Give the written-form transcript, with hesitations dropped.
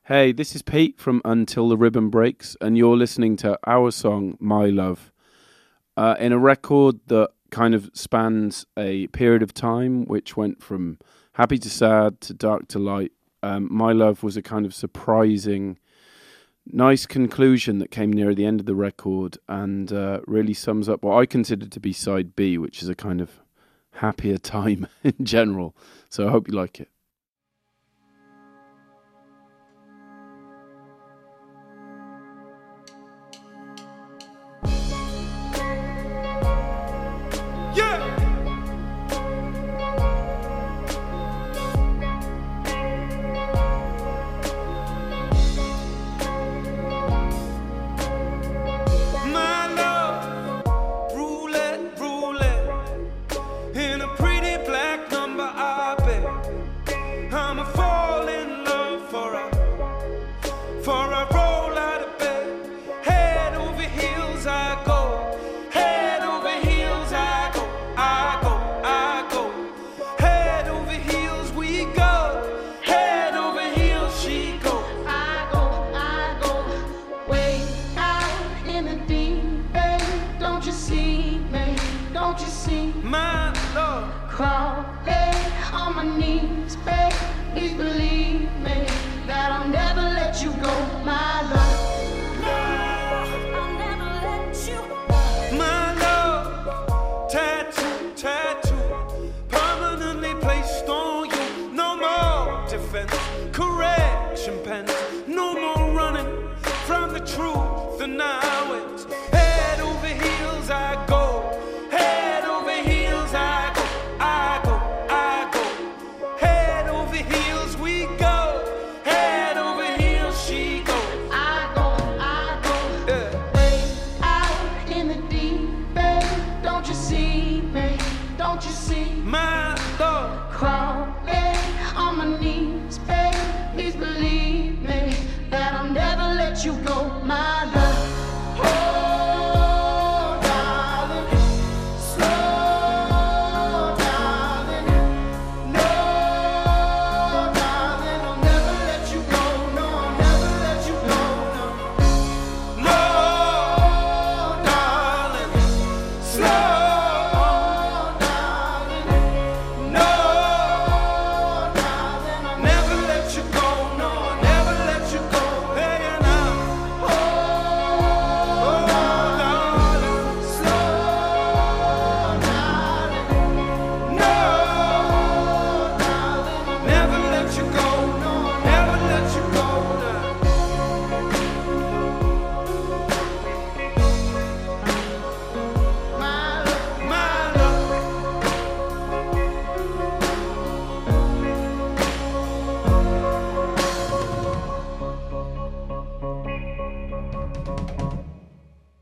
Hey, this is Pete from Until the Ribbon Breaks, and you're listening to our song, My Love. In a record that kind of spans a period of time, which went from happy to sad to dark to light, My Love was a kind of surprising, nice conclusion that came near the end of the record and really sums up what I consider to be side B, which is a kind of happier time in general. So I hope you like it. My